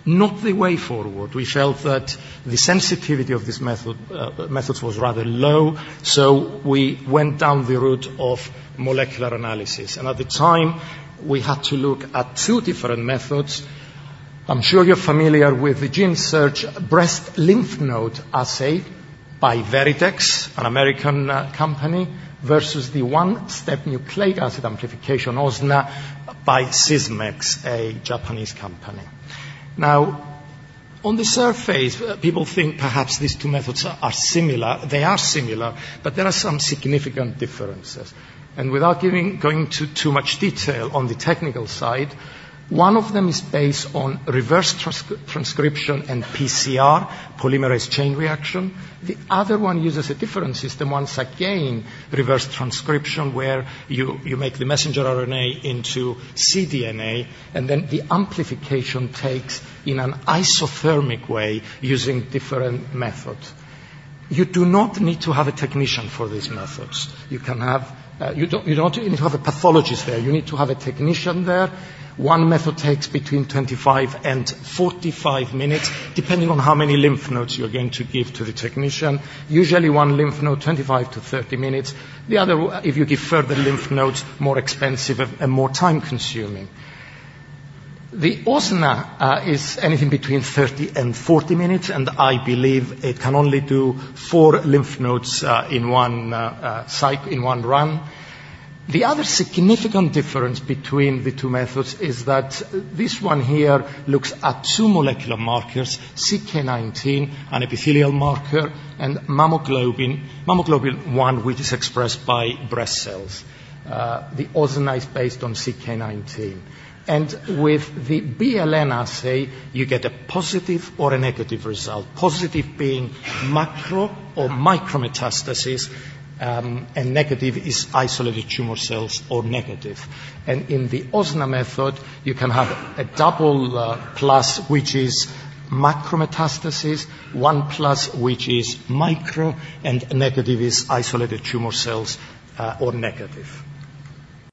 not the way forward. We felt that the sensitivity of these methods was rather low, so we went down the route of molecular analysis. And at the time, we had to look at two different methods. I'm sure you're familiar with the GeneSearch breast lymph node assay by Veritex, an American company, versus the one-step nucleic acid amplification, OSNA, by Sysmex, a Japanese company. Now, on the surface, people think perhaps these two methods are similar. They are similar, but there are some significant differences. And without going into too much detail on the technical side, one of them is based on reverse transcription and PCR, polymerase chain reaction. The other one uses a different system, once again, reverse transcription, where you make the messenger RNA into cDNA, and then the amplification takes in an isothermic way using different methods. You do not need to have a technician for these methods. You can have, you don't need to have a pathologist there. You need to have a technician there. One method takes between 25 and 45 minutes, depending on how many lymph nodes you're going to give to the technician. Usually one lymph node, 25 to 30 minutes. The other, if you give further lymph nodes, more expensive and more time-consuming. The OSNA is anything between 30 and 40 minutes, and I believe it can only do 4 lymph nodes in one cycle, in one run. The other significant difference between the two methods is that this one here looks at 2 molecular markers, CK19, an epithelial marker, and mammoglobin 1, which is expressed by breast cells. The OSNA is based on CK19. And with the BLN assay, you get a positive or a negative result. Positive being macro or micrometastasis, and negative is isolated tumor cells or negative. And in the OSNA method, you can have a double plus, which is macrometastasis, 1 plus, which is micro, and negative is isolated tumor cells or negative.